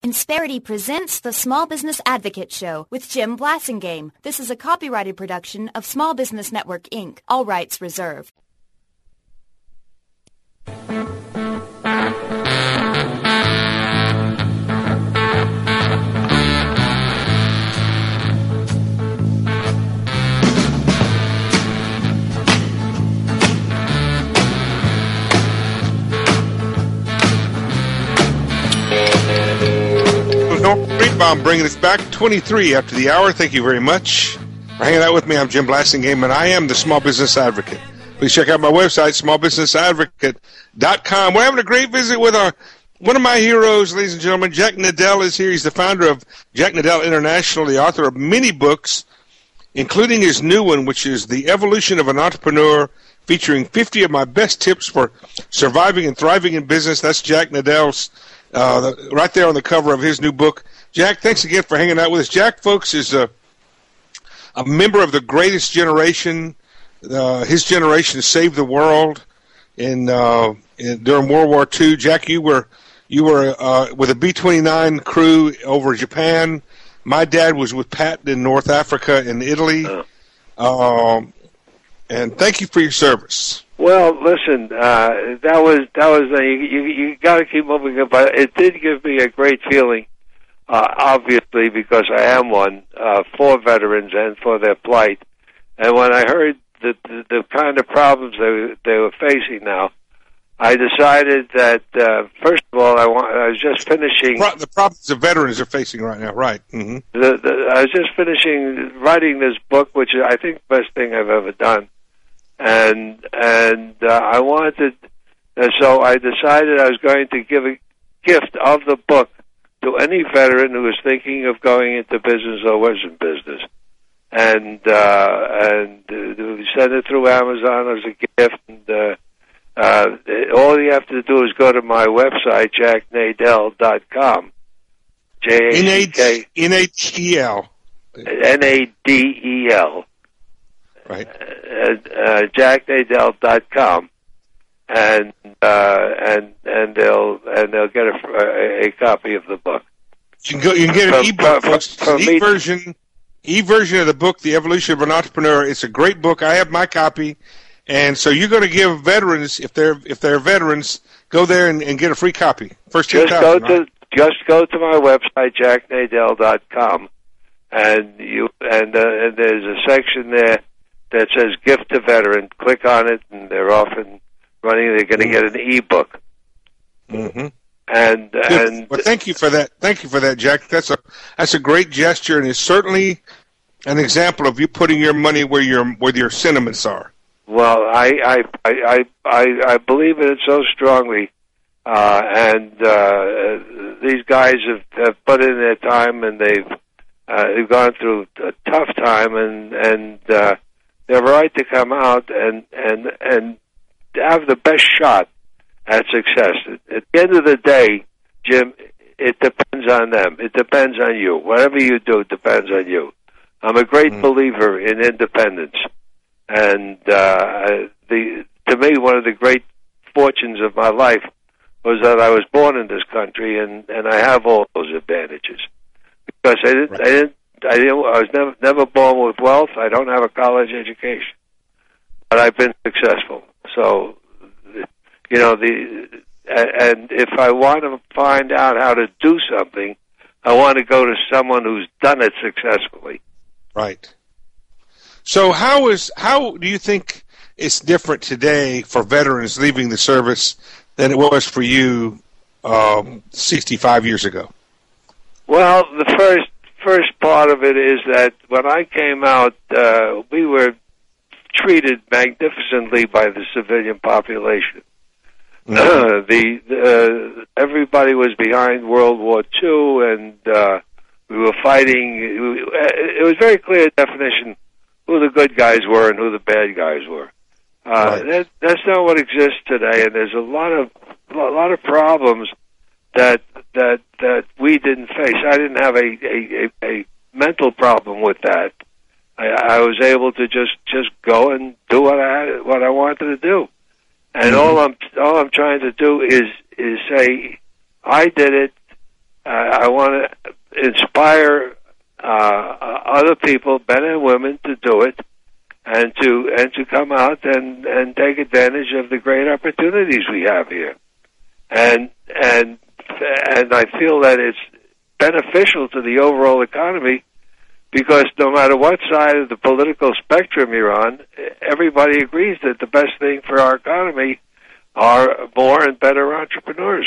Insperity presents the Small Business Advocate Show with Jim Blasingame. This is a copyrighted production of Small Business Network, Inc. All rights reserved. I'm bringing us back 23 after the hour. Thank you very much for hanging out with me. I'm Jim Blasingame, and I am the Small Business Advocate. Please check out my website, smallbusinessadvocate.com. We're having a great visit with one of my heroes, ladies and gentlemen. Jack Nadell is here. He's the founder of Jack Nadell International, the author of many books, including his new one, which is The Evolution of an Entrepreneur, featuring 50 of my best tips for surviving and thriving in business. That's Jack Nadell's right there on the cover of his new book. Jack, thanks again for hanging out with us. Jack, folks, is a member of the greatest generation. His generation saved the world during World War II. Jack, you were with a B-29 crew over Japan. My dad was with Patton in North Africa and Italy. And thank you for your service. Well, listen, that was you got to keep moving, but it did give me a great feeling. Obviously, because I am one, for veterans and for their plight. And when I heard the kind of problems they were facing now, I decided that, first of all, I was just finishing... The problems the veterans are facing right now, right. Mm-hmm. I was just finishing writing this book, which I think the best thing I've ever done. And I wanted... so I decided I was going to give a gift of the book to any veteran who was thinking of going into business or was in business, and we send it through Amazon as a gift. And all you have to do is go to my website, jacknadell.com. N-A-D-E-L. N-A-D-E-L. Right. jacknadell.com. And they'll get a copy of the book. You can get an ebook, folks. E-version of the book, The Evolution of an Entrepreneur. It's a great book. I have my copy, and so you're going to give veterans, if they're veterans, go there and get a free copy. Just go to my website, jacknadell.com, and there's a section there that says Gift to Veteran. Click on it, and they're often they're going to get an e-book. Mm-hmm. And well, thank you for that. Thank you for that, Jack. That's a great gesture, and it's certainly an example of you putting your money where your sentiments are. Well, I believe in it so strongly, and these guys have put in their time, and they've gone through a tough time, and they're right to come out and have the best shot at success. At the end of the day, Jim, it depends on them. It depends on you. Whatever you do depends on you. I'm a great believer in independence. And to me, one of the great fortunes of my life was that I was born in this country, and I have all those advantages. Because I was never born with wealth. I don't have a college education. But I've been successful. So, and if I want to find out how to do something, I want to go to someone who's done it successfully. Right. So how do you think it's different today for veterans leaving the service than it was for you 65 years ago? Well, the first part of it is that when I came out, we were treated magnificently by the civilian population. Everybody was behind World War II, and we were fighting. It was very clear definition who the good guys were and who the bad guys were. Right. That's not what exists today, and there's a lot of problems that we didn't face. I didn't have a mental problem with that. I was able to just go and do what I wanted to do, and all I'm trying to do is say I did it, I want to inspire other people, men and women, to do it, and to come out and take advantage of the great opportunities we have here. And I feel that it's beneficial to the overall economy, because no matter what side of the political spectrum you're on, everybody agrees that the best thing for our economy are more and better entrepreneurs.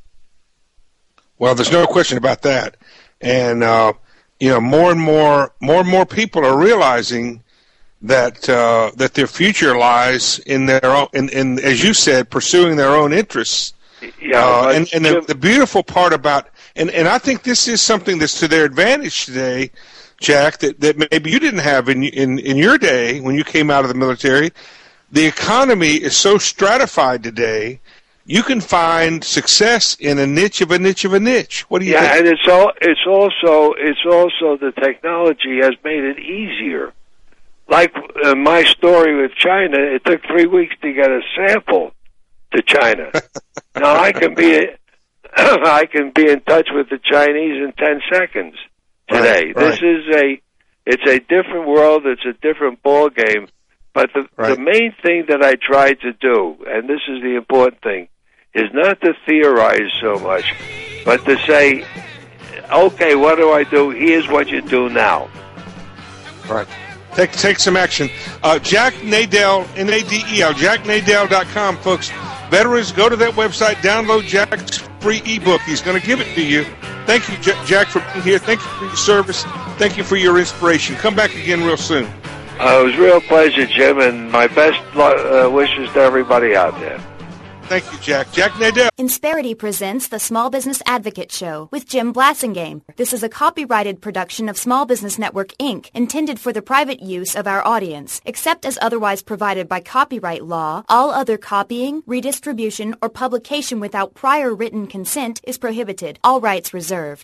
Well, there's no question about that. And more and more people are realizing that their future lies in their own, in as you said, pursuing their own interests. Yeah, and the beautiful part about, and I think this is something that's to their advantage today, Jack, that maybe you didn't have in your day when you came out of the military. The economy is so stratified today. You can find success in a niche of a niche of a niche. What do you think? Yeah, and it's also the technology has made it easier. Like my story with China, it took 3 weeks to get a sample to China. Now I can be in touch with the Chinese in 10 seconds today. Right. It's a different world. It's a different ball game. But the main thing that I try to do, and this is the important thing, is not to theorize so much, but to say, okay, what do I do? Here's what you do now. Right. Take some action. Jack Nadel, Nadel, jacknadel.com, folks. Veterans, go to that website, download Jack's free ebook. He's going to give it to you. Thank you, Jack, for being here. Thank you for your service. Thank you for your inspiration. Come back again real soon. It was a real pleasure, Jim, and my best wishes to everybody out there. Thank you, Jack. Jack Nadel. Insperity presents the Small Business Advocate Show with Jim Blasingame. This is a copyrighted production of Small Business Network, Inc., intended for the private use of our audience. Except as otherwise provided by copyright law, all other copying, redistribution, or publication without prior written consent is prohibited. All rights reserved.